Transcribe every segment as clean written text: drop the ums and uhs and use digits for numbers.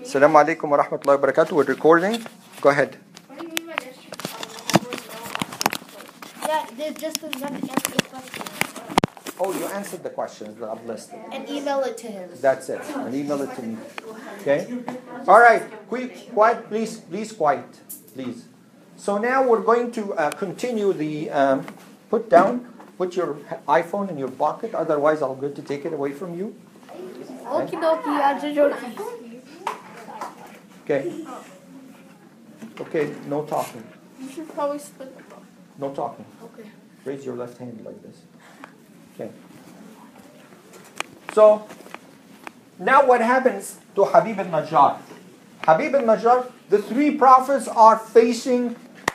Assalamu alaikum wa rahmatullahi wa barakatuh. We're recording. Go ahead. What do you mean by district? Yeah, there's just another answer the question. Oh, you answered the questions that I've listed. And email it to him. That's it. And email it to me. Okay? All right. Quiet, please. Please, quiet. Please. So now we're going to continue the... Put your iPhone in your pocket. Otherwise, I'm going to take it away from you. Okie dokie, Okay. Okay, no talking. You should probably split the book. No talking. Okay. Raise your left hand like this. Okay. So, now what happens to Habib al-Najjar? Habib al-Najjar, the three prophets are facing...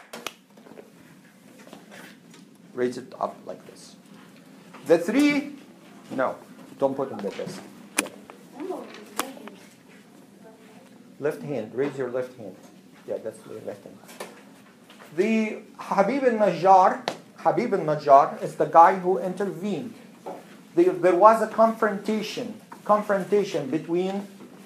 Raise it up like this. The three... No, don't put it like this. Yeah. Left hand. Raise your left hand. Yeah, that's the left hand. The Habib al-Najjar is the guy who intervened. There was a confrontation between...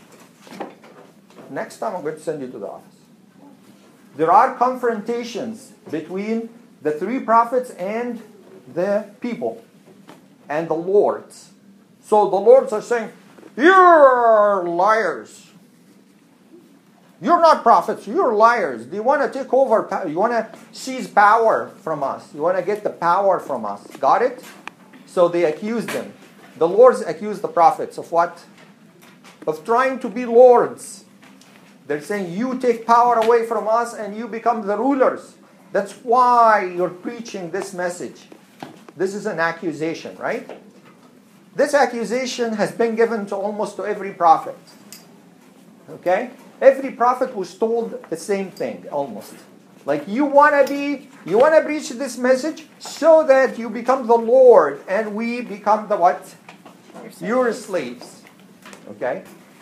Next time I'm going to send you to the office. There are confrontations between the three prophets and the people and the lords. So the lords are saying, "You're liars. You're not prophets. You're liars. Do you want to take over? You want to seize power from us? You want to get the power from us? Got it?" So they accused them. The lords accused the prophets of what? Of trying to be lords. They're saying, you take power away from us and you become the rulers. That's why you're preaching this message. This is an accusation, right? This accusation has been given to almost to every prophet. Okay? Every prophet was told the same thing, almost. Like, you want to preach this message so that you become the Lord and we become the what? Your slaves. Okay?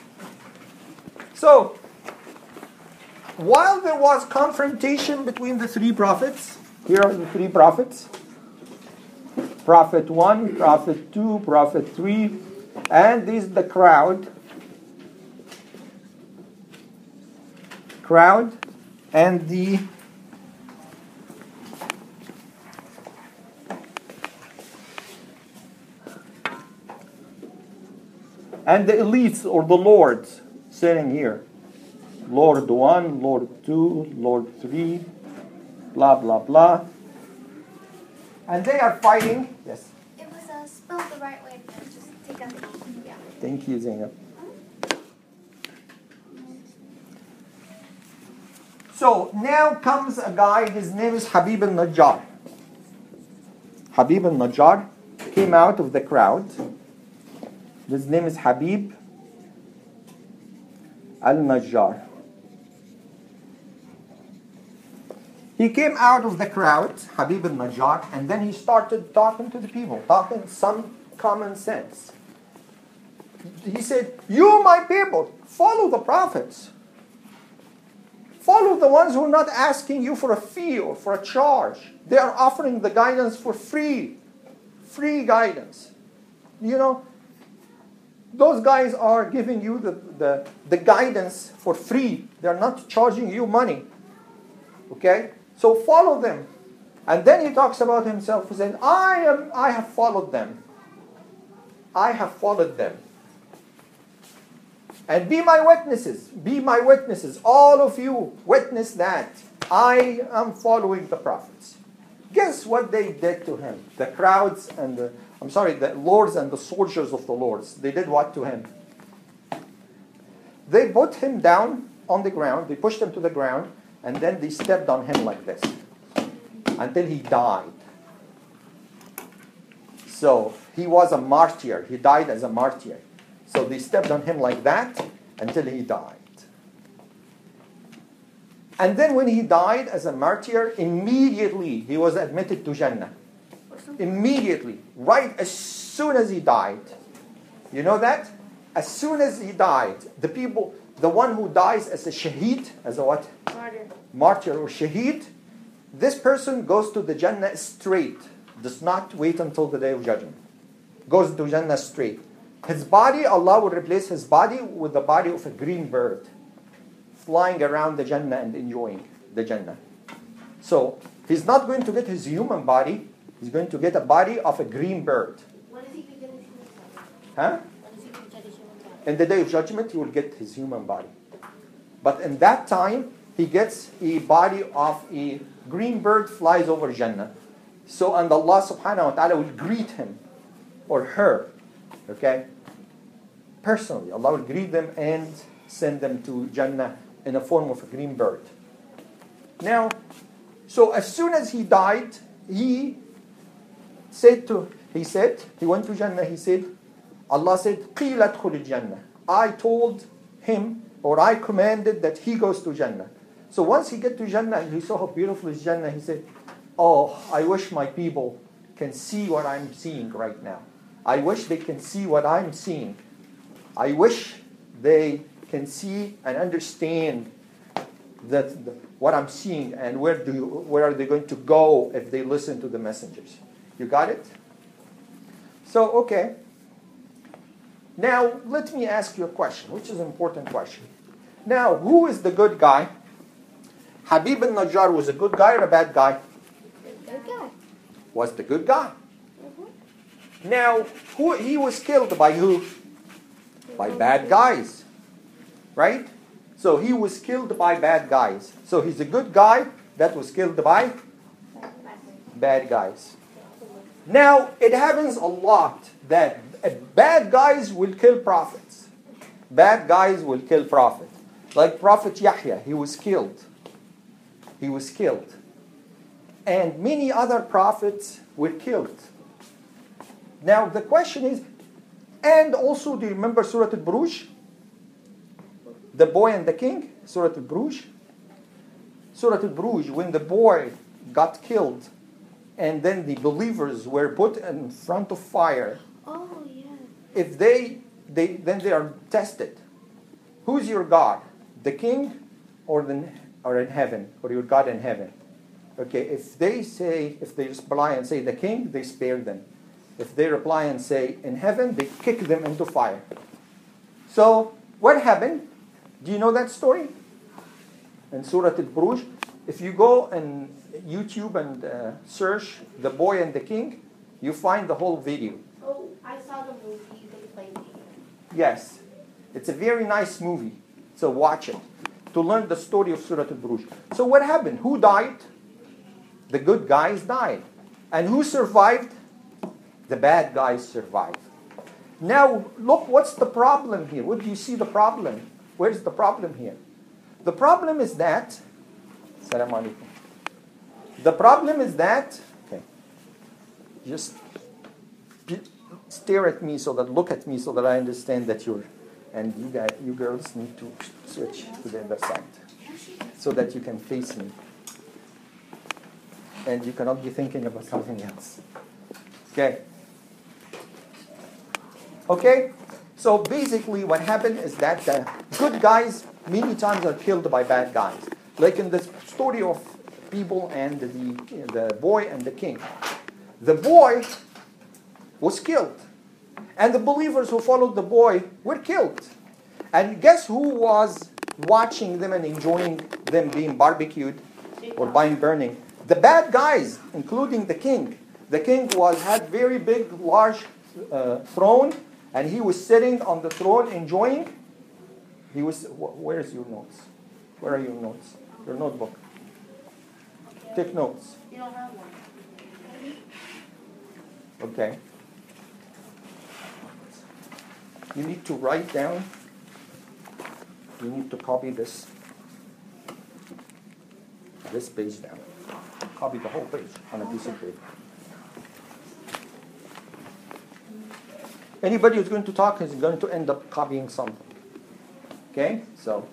So, while there was confrontation between the three prophets, here are the three prophets. Prophet 1, Prophet 2, Prophet 3, and this is the crowd. And the elites or the lords sitting here. Lord 1, Lord 2, Lord 3, blah, blah, blah. And they are fighting. Yes? It was spelled the right way. Just take out the E. Yeah. Thank you, Zainab. So now comes a guy, his name is Habib al-Najjar. Habib al-Najjar came out of the crowd. His name is Habib al-Najjar. He came out of the crowd, Habib al-Najjar, and then he started talking to the people, talking some common sense. He said, "You, my people, follow the prophets. Follow the ones who are not asking you for a fee or for a charge. They are offering the guidance for free. Free guidance. You know, those guys are giving you the guidance for free. They're not charging you money. Okay? So follow them." And then he talks about himself. He said, I have followed them. I have followed them. And be my witnesses. Be my witnesses. All of you witness that. I am following the prophets. Guess what they did to him? The crowds and the lords and the soldiers of the lords. They did what to him? They put him down on the ground. They pushed him to the ground. And then they stepped on him like this. Until he died. So he was a martyr. He died as a martyr. So they stepped on him like that until he died. And then when he died as a martyr, immediately he was admitted to Jannah. Immediately. Right as soon as he died. You know that? As soon as he died, the one who dies as a shaheed, as a what? Martyr or shaheed, this person goes to the Jannah straight. Does not wait until the day of judgment. Goes to Jannah straight. His body, Allah will replace his body with the body of a green bird. flying around the Jannah and enjoying the Jannah. So he's not going to get his human body. He's going to get a body of a green bird. When is he going to get his human body? Huh? When is he going to get his human body? In the day of judgment, he will get his human body. But in that time, he gets a body of a green bird flies over Jannah. So, and Allah subhanahu wa ta'ala will greet him or her, okay? Personally, Allah will greet them and send them to Jannah in the form of a green bird. Now, so as soon as he died, he went to Jannah, he said, Allah said, قِيلَ ادْخُلِ الْجَنَّةِ. I told him, or I commanded that he goes to Jannah. So once he get to Jannah and he saw how beautiful is Jannah, he said, oh, I wish my people can see what I'm seeing right now. I wish they can see what I'm seeing. I wish they can see and understand what I'm seeing and where are they going to go if they listen to the messengers. You got it? So, okay. Now, let me ask you a question, which is an important question. Now, who is the good guy? Habib al-Najjar was a good guy or a bad guy? Good guy. Was the good guy. Mm-hmm. Now, he was killed by who? By bad guys. Right? So he was killed by bad guys. So he's a good guy that was killed by bad guys. Now, it happens a lot that bad guys will kill prophets. Bad guys will kill prophets. Like Prophet Yahya, he was killed. He was killed. And many other prophets were killed. Now, the question is, and also, do you remember Surah Al-Buruj? The boy and the king? Surah Al-Buruj? Surah Al-Buruj, when the boy got killed, and then the believers were put in front of fire. Oh, yeah. If then they are tested. Who's your God? The king or in heaven? Or your God in heaven? Okay, if they reply and say the king, they spare them. If they reply and say in heaven, they kick them into fire. So, what happened? Do you know that story? In Surah Al-Buruj, if you go on YouTube and search The Boy and the King, you find the whole video. Oh, I saw the movie they played here. Yes. It's a very nice movie. So watch it. To learn the story of Surah Al-Buruj. So what happened? Who died? The good guys died. And who survived? The bad guys survived. Now, look, what's the problem here? What do you see the problem? Where's the problem here? The problem is that... Assalamu alaikum. The problem is that... Okay. Just stare at me look at me so that I understand that you're... And you girls need to switch to the other side. So that you can face me. And you cannot be thinking about something else. Okay. Okay? So basically what happened is that the good guys many times are killed by bad guys. Like in the story of people and the boy and the king. The boy was killed. And the believers who followed the boy were killed. And guess who was watching them and enjoying them being barbecued or being burning? The bad guys, including the king. The king had very big, large throne, and he was sitting on the throne enjoying. Where's your notes? Where are your notes? Your notebook. Take notes. You don't have one. Okay. You need to write down. You need to copy this page down. Copy the whole page on a piece of paper. Anybody who's going to talk is going to end up copying some. Okay? So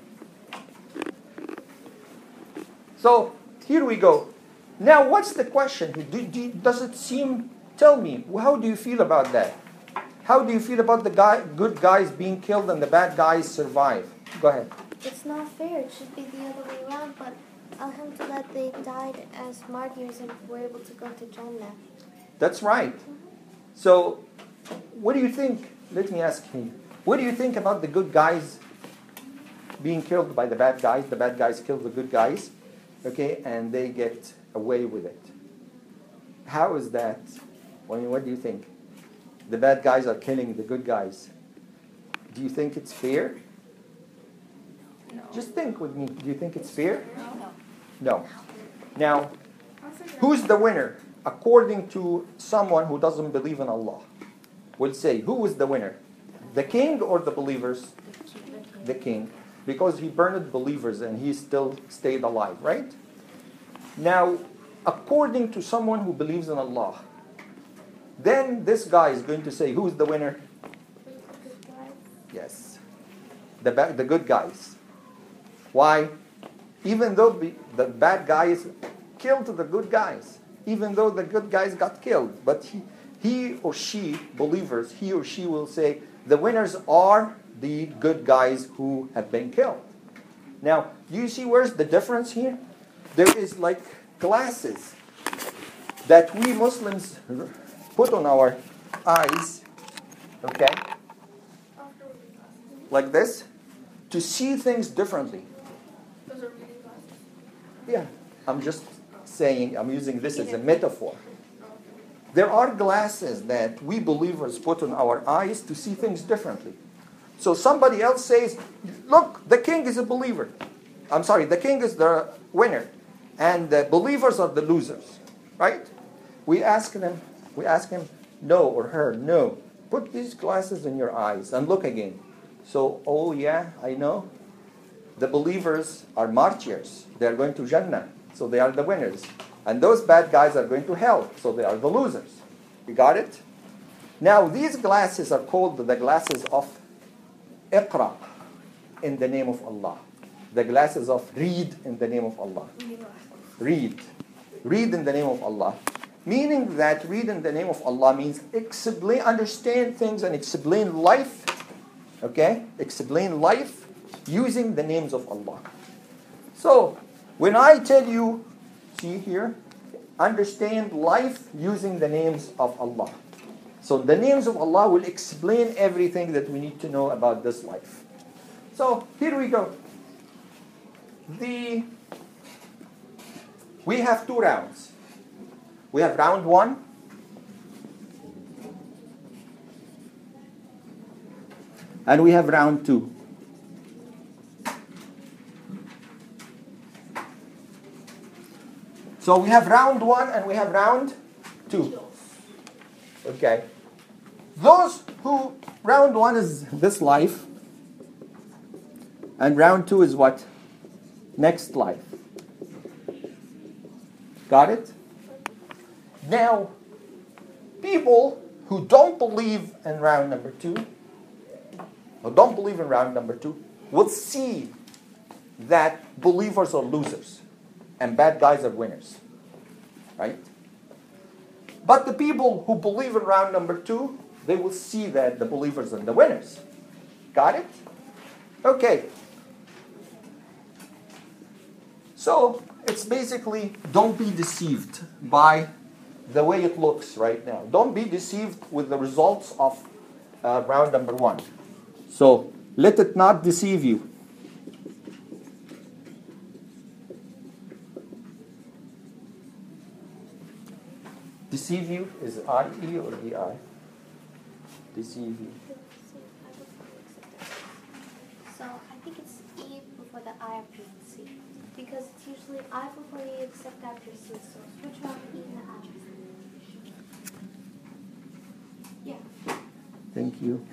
here we go. Now, what's the question? Does it seem... Tell me, how do you feel about that? How do you feel about the good guys being killed and the bad guys survive? Go ahead. It's not fair. It should be the other way around, but alhamdulillah, they died as martyrs and were able to go to Jannah. That's right. So, what do you think? Let me ask you. What do you think about the good guys being killed by the bad guys. The bad guys kill the good guys, okay, and they get away with it. How is that? I mean, what do you think? The bad guys are killing the good guys. Do you think it's fair? No. Just think with me. Do you think it's fair? No. No. Now, who's the winner? According to someone who doesn't believe in Allah, will say, who is the winner? The king or the believers? The king. Because he burned believers and he still stayed alive, right? Now, according to someone who believes in Allah, then this guy is going to say, who is the winner? Yes. The good guys. Why? Even though the bad guys killed the good guys, even though the good guys got killed, but he or she, believers, he or she will say, the winners are the good guys who have been killed. Now, do you see where's the difference here? There is like glasses that we Muslims put on our eyes, okay, like this, to see things differently. Those are reading glasses. Yeah, I'm just saying, I'm using this as a metaphor. There are glasses that we believers put on our eyes to see things differently. So somebody else says, look, the king is a believer. I'm sorry, the king is the winner. And the believers are the losers. Right? We ask him, no, or her, no. Put these glasses in your eyes and look again. So, oh yeah, I know. The believers are martyrs. They are going to Jannah. So they are the winners. And those bad guys are going to hell. So they are the losers. You got it? Now, these glasses are called the glasses of Iqra, in the name of Allah. The glasses of read in the name of Allah. Read. Read in the name of Allah. Meaning that read in the name of Allah means explain, understand things and explain life. Okay? Explain life using the names of Allah. So, when I tell you, see here, understand life using the names of Allah. So the names of Allah will explain everything that we need to know about this life. So here we go. We have 2 rounds. We have round 1. And we have round 2. So we have round 1 and we have round 2. Okay. Those who, round 1 is this life. And round 2 is what? Next life. Got it? Now, people who don't believe in round number 2, will see that believers are losers and bad guys are winners. Right? But the people who believe in round number 2, they will see that the believers are the winners. Got it? Okay. So, it's basically, don't be deceived by the way it looks right now. Don't be deceived with the results of round number 1. So, let it not deceive you. Deceive you is I-E or E-I? Deceive you. So I think it's E before the I after C. Because it's usually I before E except after C. So switch around E and I. Yeah. Thank you.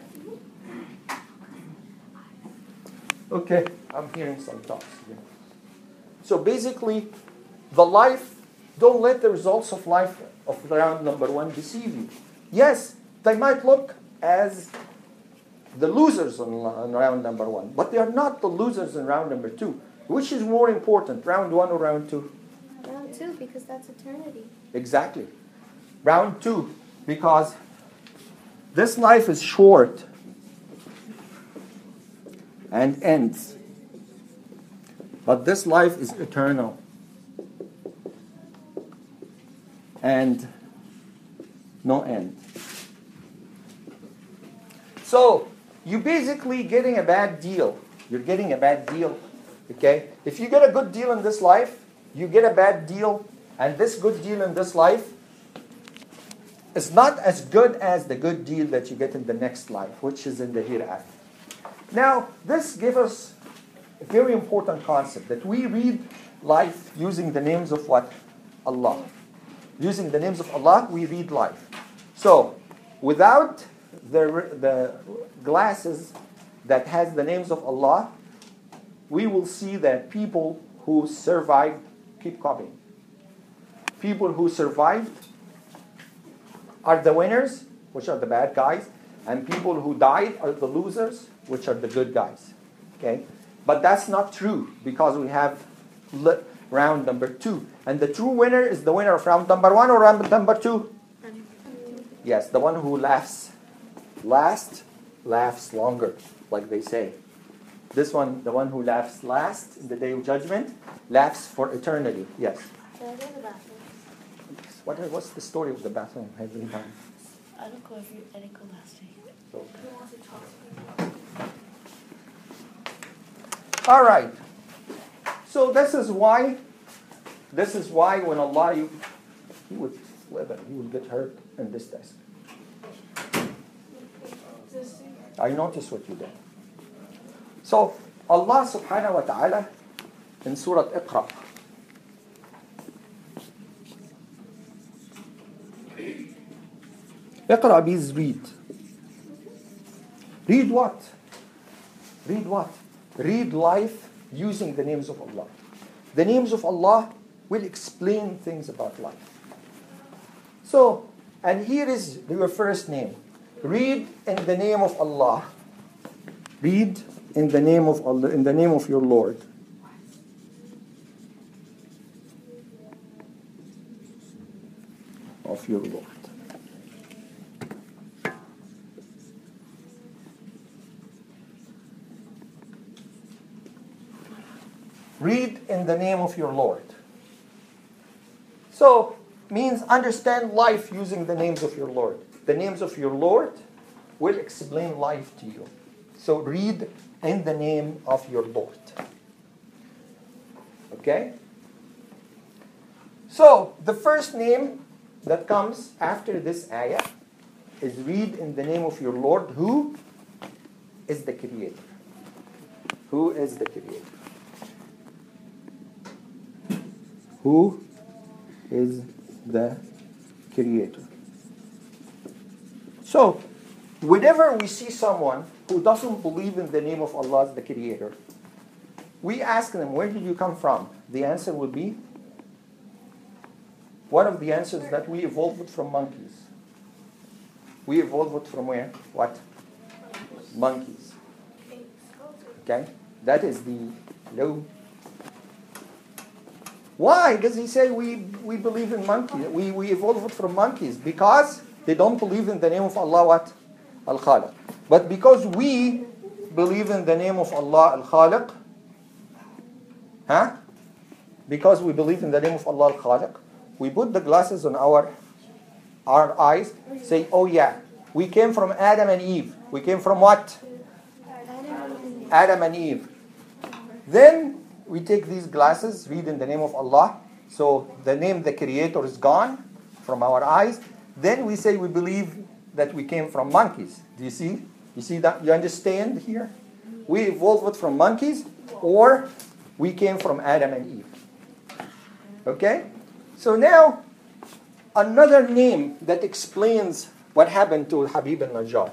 Okay, I'm hearing some talks here. So basically, the life, don't let the results of life of round number 1 deceive you. Yes, they might look as the losers in round number 1, but they are not the losers in round number 2. Which is more important, round 1 or round 2? Round 2, because that's eternity. Exactly. Round 2, because this life is short and ends. But this life is eternal. And no end. So, you're basically getting a bad deal You're getting a bad deal. Okay? If you get a good deal in this life, you get a bad deal, and this good deal in this life is not as good as the good deal that you get in the next life, which is in the hereafter. Now, this gives us a very important concept, that we read life using the names of what? Allah. Using the names of Allah, we read life. So, without the glasses that has the names of Allah, we will see that people who survived keep coming. People who survived are the winners, which are the bad guys, and people who died are the losers, which are the good guys. Okay? But that's not true, because we have round number 2. And the true winner is the winner of round number 1 or round number 2? Yes, the one who laughs last laughs longer, like they say. This one, the one who laughs last in the day of judgment, laughs for eternity. Yes. What's the story of the bathroom every time? I don't go last week. So. All right. So this is why when Allah, He would flip it, He would get hurt in this desk. I noticed what you did. So Allah subhanahu wa ta'ala in Surah Iqra, Iqra means read. Read what? Read what? Read life using the names of Allah. The names of Allah will explain things about life. So, and here is your first name. Read in the name of Allah. Read in the name of Allah, in the name of your Lord. Of your Lord. Read in the name of your Lord. So, means understand life using the names of your Lord. The names of your Lord will explain life to you. So read in the name of your Lord. Okay? So, the first name that comes after this ayah is read in the name of your Lord, who is the Creator. Who is the Creator? Who is the Creator? So, whenever we see someone who doesn't believe in the name of Allah as the Creator, we ask them, where did you come from? The answer will be, one of the answers that we evolved from monkeys. We evolved from where? What? Monkeys. Okay? That is the low. Why does he say we believe in monkeys? We evolved from monkeys because they don't believe in the name of Allah, what? Al-Khaliq. But because we believe in the name of Allah Al-Khaliq, because we believe in the name of Allah Al-Khaliq, we put the glasses on our eyes, say, oh yeah, we came from Adam and Eve. We came from what? Adam and Eve. Then we take these glasses, read in the name of Allah. So the name, the Creator, is gone from our eyes. Then we say we believe that we came from monkeys. Do you see? You see that? You understand here? We evolved from monkeys, or we came from Adam and Eve. Okay? So now, another name that explains what happened to Habib al-Najjar.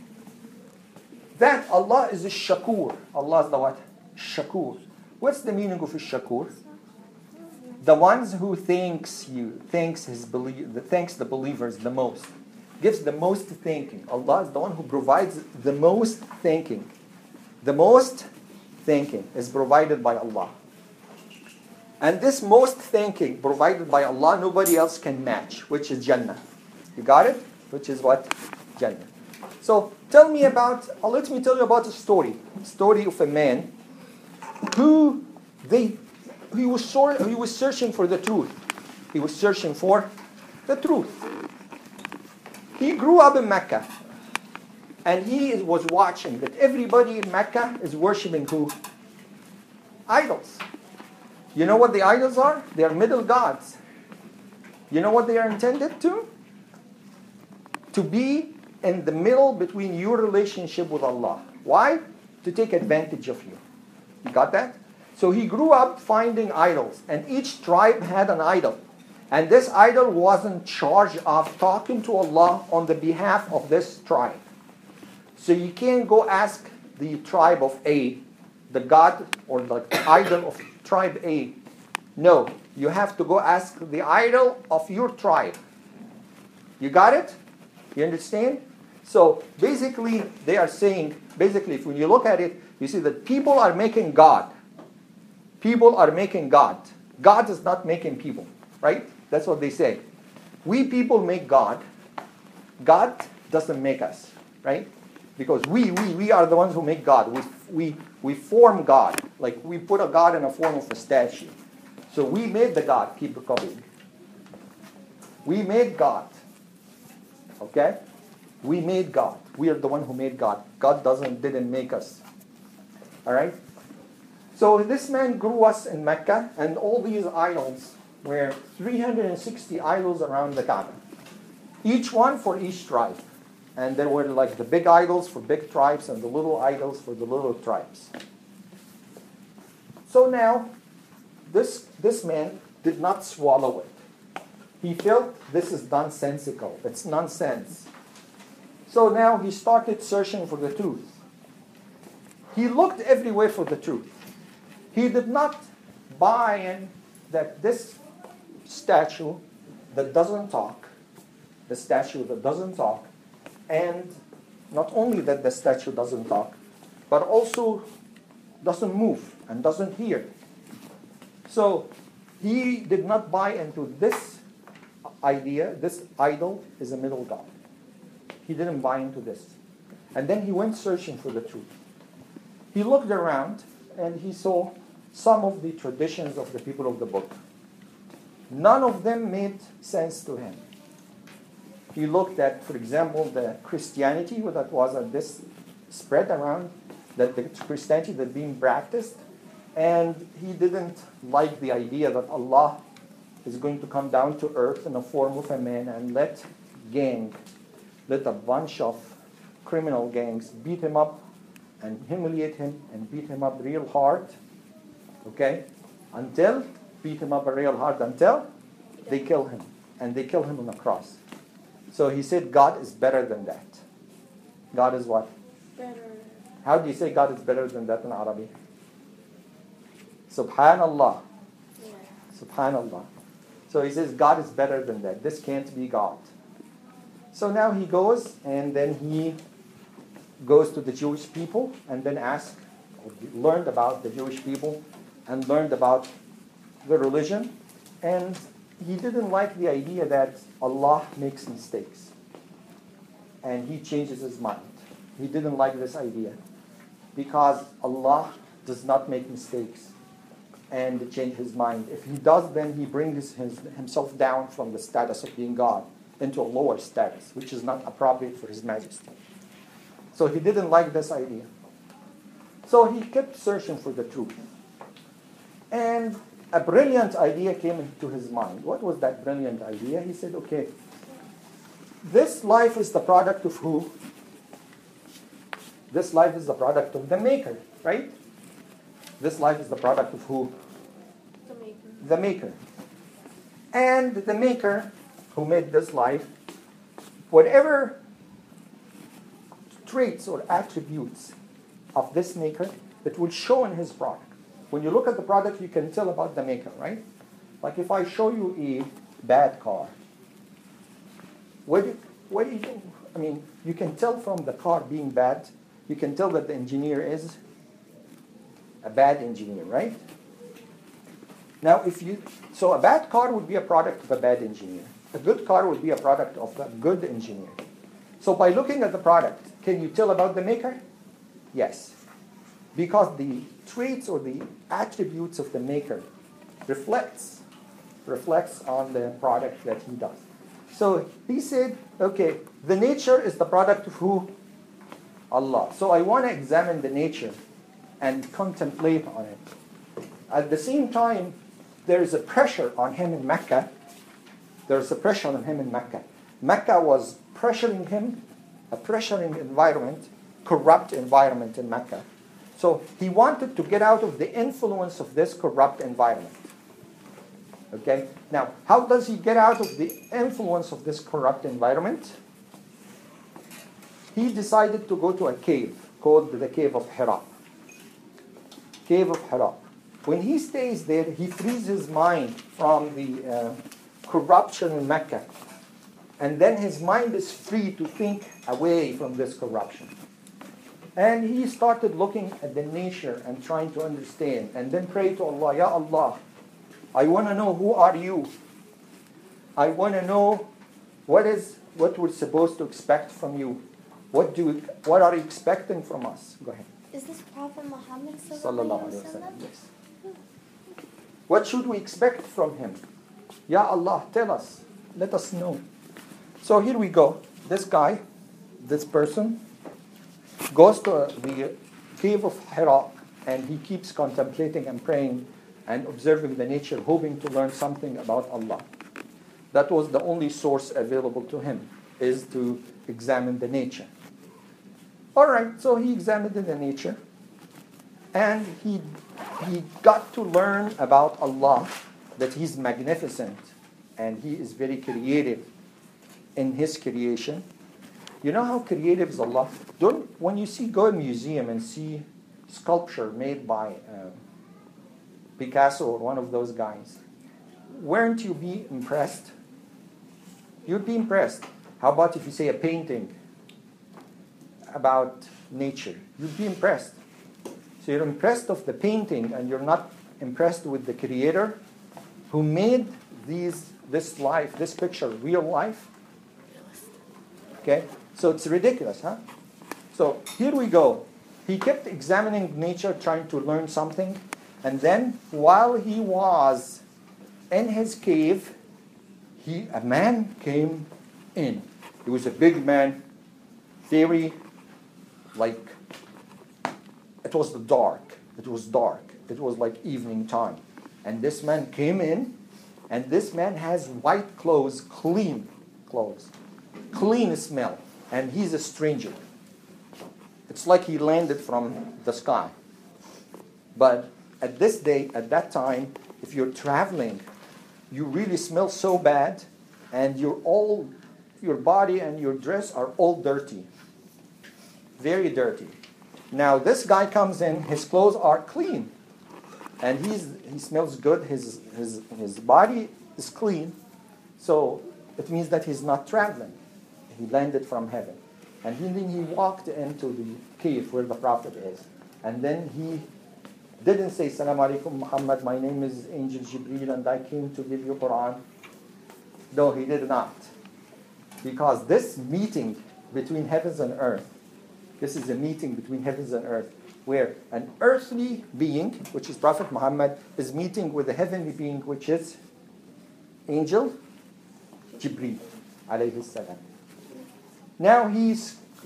That Allah is a Shakur. Allah is the what? Shakur. What's the meaning of a Shakur? The ones who thanks the believers the most. Gives the most thanking. Allah is the one who provides the most thanking. The most thanking is provided by Allah. And this most thanking provided by Allah, nobody else can match, which is Jannah. You got it? Which is what? Jannah. So let me tell you about a story. Story of a man who he was searching for the truth. He was searching for the truth. He grew up in Mecca. And he was watching that everybody in Mecca is worshiping who? Idols. You know what the idols are? They are middle gods. You know what they are intended to? To be in the middle between your relationship with Allah. Why? To take advantage of you. You got that? So he grew up finding idols, and each tribe had an idol. And this idol was in charge of talking to Allah on the behalf of this tribe. So you can't go ask the tribe of A, the god or the idol of tribe A. No, you have to go ask the idol of your tribe. You got it? You understand? So basically, they are saying, if when you look at it, you see that people are making God. People are making God. God is not making people, right? That's what they say. We people make God. God doesn't make us, right? Because we are the ones who make God. We form God. Like we put a God in a form of a statue. So we made the God. Keep it coming. We made God. Okay? We made God. We are the one who made God. God didn't make us. All right? So this man grew us in Mecca, and all these idols were 360 idols around the Kaaba. Each one for each tribe. And there were like the big idols for big tribes and the little idols for the little tribes. So now, this man did not swallow it. He felt this is nonsensical. It's nonsense. So now he started searching for the truth. He looked everywhere for the truth. He did not buy in that this statue that doesn't talk, the statue that doesn't talk, and not only that the statue doesn't talk, but also doesn't move and doesn't hear. So he did not buy into this idea, this idol is a middle god. He didn't buy into this. And then he went searching for the truth. He looked around and he saw some of the traditions of the people of the book. None of them made sense to him. He looked at, for example, the Christianity that was this spread around, that the Christianity that being practiced, and he didn't like the idea that Allah is going to come down to earth in the form of a man and let a bunch of criminal gangs beat him up and humiliate him and beat him up real hard, okay, until they kill him, and they kill him on the cross. So he said God is better than that. God is what? Better. How do you say God is better than that in Arabic? Subhanallah. Yeah. Subhanallah. So he says God is better than that. This can't be God. So now he goes, and then he goes to the Jewish people and then learned about the Jewish people and learned about the religion. And he didn't like the idea that Allah makes mistakes. And he changes his mind. He didn't like this idea. Because Allah does not make mistakes and change his mind. If he does, then he brings himself down from the status of being God into a lower status, which is not appropriate for His Majesty. So he didn't like this idea. So he kept searching for the truth. And a brilliant idea came into his mind. What was that brilliant idea? He said, okay, this life is the product of who? This life is the product of the Maker, right? This life is the product of who? The maker. The Maker. And the Maker who made this life, whatever traits or attributes of this Maker, it will show in his product. When you look at the product, you can tell about the Maker, right? Like if I show you a bad car, what do you do? I mean, you can tell from the car being bad, you can tell that the engineer is a bad engineer, right? Now, so a bad car would be a product of a bad engineer. A good car would be a product of a good engineer. So by looking at the product, can you tell about the Maker? Yes. Because the traits or the attributes of the Maker reflects on the product that he does. So he said, okay, the nature is the product of who? Allah. So I want to examine the nature and contemplate on it. At the same time, there is a pressure on him in Mecca. There's a pressure on him in Mecca. Mecca was pressuring him, a pressuring environment, corrupt environment in Mecca. So he wanted to get out of the influence of this corrupt environment. Okay? Now, how does he get out of the influence of this corrupt environment? He decided to go to a cave called the Cave of Hira. Cave of Hira. When he stays there, he frees his mind from the corruption in Mecca. And then his mind is free to think away from this corruption. And he started looking at the nature and trying to understand. And then pray to Allah, Ya Allah, I want to know who are you. I want to know what we're supposed to expect from you. What are you expecting from us? Go ahead. Is this Prophet Muhammad Sallallahu Alaihi sallallahu Wasallam. Yes. What should we expect from him? Ya Allah, tell us. Let us know. So here we go. This guy, this person, goes to the Cave of Hira and he keeps contemplating and praying and observing the nature, hoping to learn something about Allah. That was the only source available to him, is to examine the nature. All right, so he examined the nature and he got to learn about Allah, that He's magnificent and He is very creative in His creation. You know how creative is Allah? When you go to a museum and see sculpture made by Picasso or one of those guys, weren't you be impressed? You'd be impressed. How about if you say a painting about nature? You'd be impressed. So you're impressed of the painting and you're not impressed with the creator who made this picture real life. Okay? So it's ridiculous, huh? So here we go. He kept examining nature, trying to learn something. And then while he was in his cave, a man came in. He was a big man, very it was dark. It was dark. It was like evening time. And this man came in, and this man has white clothes, clean clothes, clean smell. And he's a stranger. It's like he landed from the sky. But at that time, if you're traveling, you really smell so bad, and your body and your dress are all dirty. Very dirty. Now this guy comes in, his clothes are clean. And he smells good, his body is clean. So it means that he's not traveling. He landed from heaven. And then he walked into the cave where the Prophet is. And then he didn't say, Assalamu alaikum Muhammad, my name is Angel Jibreel and I came to give you Quran. No, he did not. Because this meeting between heavens and earth, this is a meeting between heavens and earth, where an earthly being, which is Prophet Muhammad, is meeting with a heavenly being, which is Angel Jibreel, alayhi salam. Now he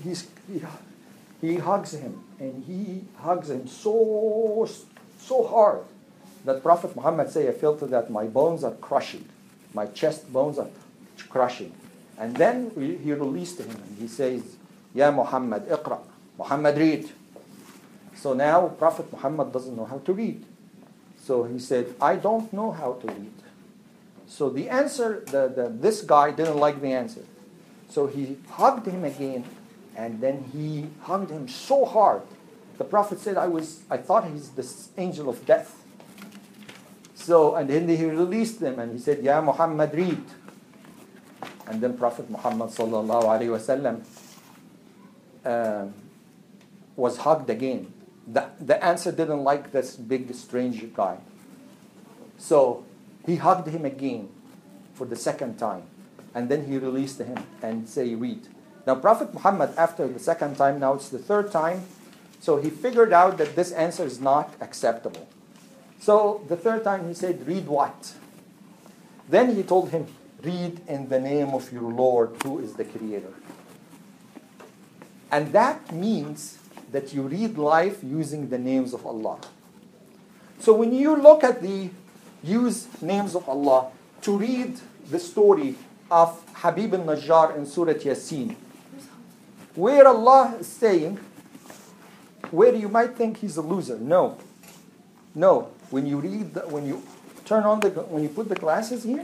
hugs him, and he hugs him so hard that Prophet Muhammad say, I feel that my bones are crushing, my chest bones are crushing. And then he released him, and he says, Ya Muhammad, iqra. Muhammad, read. So now Prophet Muhammad doesn't know how to read. So he said, I don't know how to read. So the answer, this guy didn't like the answer. So he hugged him again, and then he hugged him so hard. The Prophet said, I thought he's the angel of death. So, and then he released them, and he said, Ya Muhammad, read. And then Prophet Muhammad sallallahu alaihi wasallam was hugged again. The answer didn't like this big strange guy. So he hugged him again for the second time. And then he released him and say, read. Now Prophet Muhammad, after the second time, now it's the third time, so he figured out that this answer is not acceptable. So the third time he said, read what? Then he told him, read in the name of your Lord, who is the Creator. And that means that you read life using the names of Allah. So when you look at the use names of Allah to read the story of Habib al-Najjar in Surah Yasin, where Allah is saying, where you might think he's a loser. No. No. When you read, when you put the glasses here,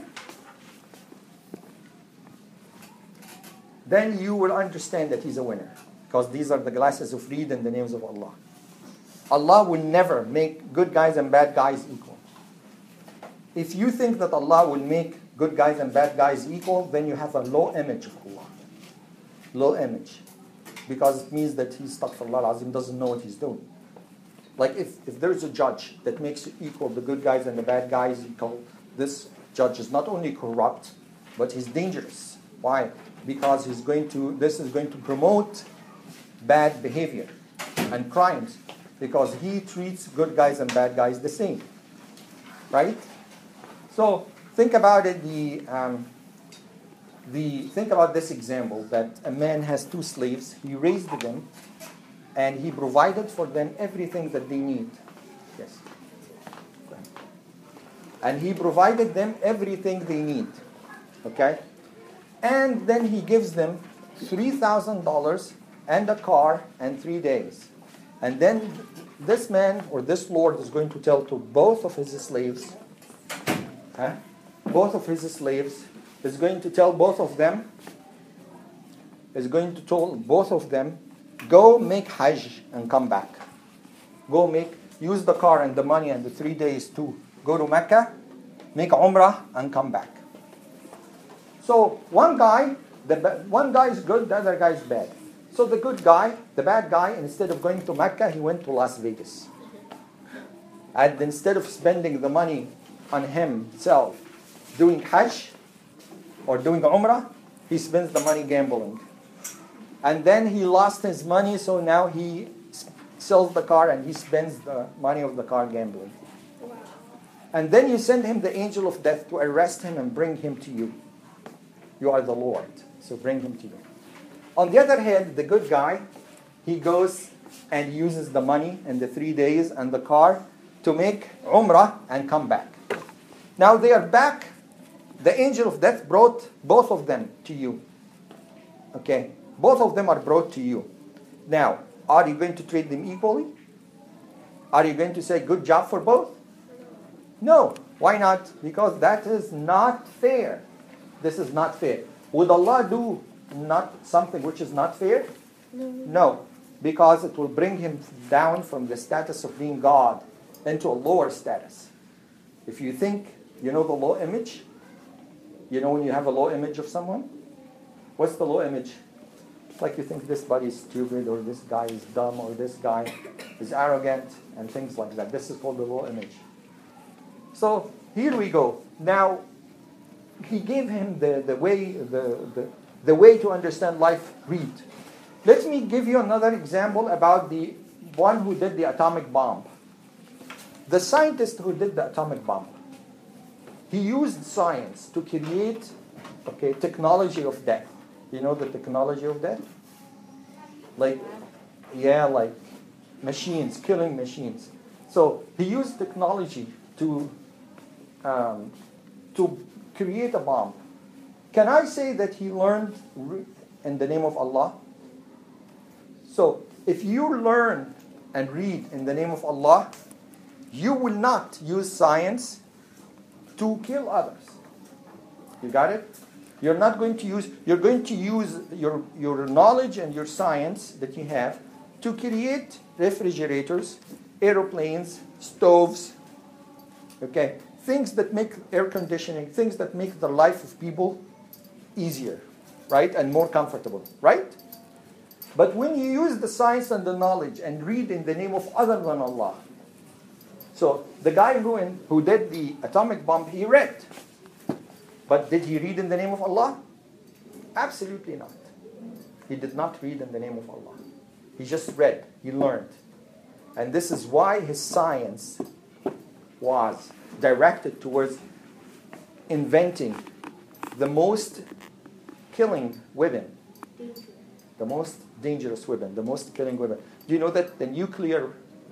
then you will understand that he's a winner. Because these are the glasses of read in the names of Allah. Allah will never make good guys and bad guys equal. If you think that Allah will make good guys and bad guys equal, then you have a low image of Allah. Low image. Because it means that he, astaghfirullah al-azim, doesn't know what he's doing. Like if there's a judge that makes equal the good guys and the bad guys equal, this judge is not only corrupt, but he's dangerous. Why? Because this is going to promote bad behavior and crimes, because he treats good guys and bad guys the same. Right? So think about it. Think about this example that a man has 2 slaves. He raised them, and he provided for them everything that they need. Yes. And he provided them everything they need. Okay? And then he gives them $3,000 and a car and 3 days. And then this man or this Lord is going to tell to both of his slaves, is going to tell both of them, go make Hajj and come back. Use the car and the money and the 3 days to go to Mecca, make Umrah and come back. So one guy is good, the other guy is bad. So the good guy, the bad guy, instead of going to Mecca, he went to Las Vegas. And instead of spending the money on himself doing Hajj or doing Umrah, he spends the money gambling. And then he lost his money, so now he sells the car and he spends the money of the car gambling. And then you send him the angel of death to arrest him and bring him to you. You are the Lord, so bring him to you. On the other hand, the good guy, he goes and uses the money and the 3 days and the car to make Umrah and come back. Now they are back. The angel of death brought both of them to you. Okay? Both of them are brought to you. Now, are you going to treat them equally? Are you going to say good job for both? No. Why not? Because that is not fair. This is not fair. Would Allah do not something which is not fair? No. Because it will bring him down from the status of being God into a lower status. If you think, you know the low image? You know when you have a low image of someone? What's the low image? It's like you think this body is stupid, or this guy is dumb, or this guy is arrogant, and things like that. This is called the low image. So here we go. Now, he gave him the way to understand life. Read. Let me give you another example about the one who did the atomic bomb. The scientist who did the atomic bomb, he used science to create technology of death. You know the technology of death? Like machines, killing machines. So he used technology to create a bomb. Can I say that he learned in the name of Allah? So if you learn and read in the name of Allah, you will not use science to kill others. You got it? You're going to use your knowledge and your science that you have to create refrigerators, aeroplanes, stoves, things that make air conditioning, things that make the life of people easier, right? And more comfortable, right? But when you use the science and the knowledge and read in the name of other than Allah. So the guy who did the atomic bomb, he read. But did he read in the name of Allah? Absolutely not. He did not read in the name of Allah. He just read. He learned. And this is why his science was directed towards inventing the most killing weapon, the most dangerous weapon, the most killing weapon. Do you know that the nuclear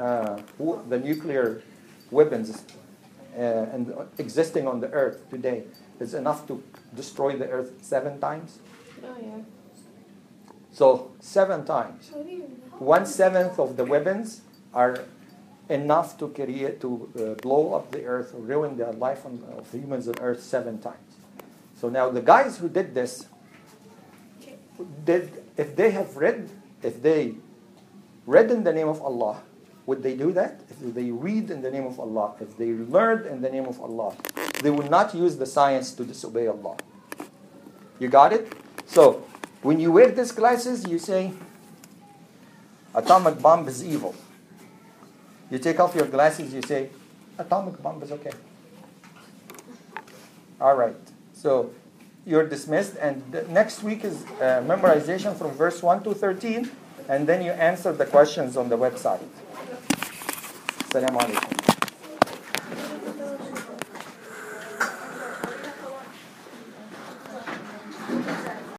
weapons and existing on the earth today is enough to destroy the earth 7 times? Oh, yeah. So 7 times. What do you know? 1/7 of the weapons are enough to create, to blow up the earth, ruin the life of humans on earth 7 times. So now the guys who did this, if they read in the name of Allah, would they do that? If they read in the name of Allah, if they learned in the name of Allah, they will not use the science to disobey Allah. You got it? So when you wear these glasses, you say, atomic bomb is evil. You take off your glasses, you say, atomic bomb is okay. All right. So you're dismissed. And next week is memorization from verse 1 to 13. And then you answer the questions on the website. Assalamu alaikum.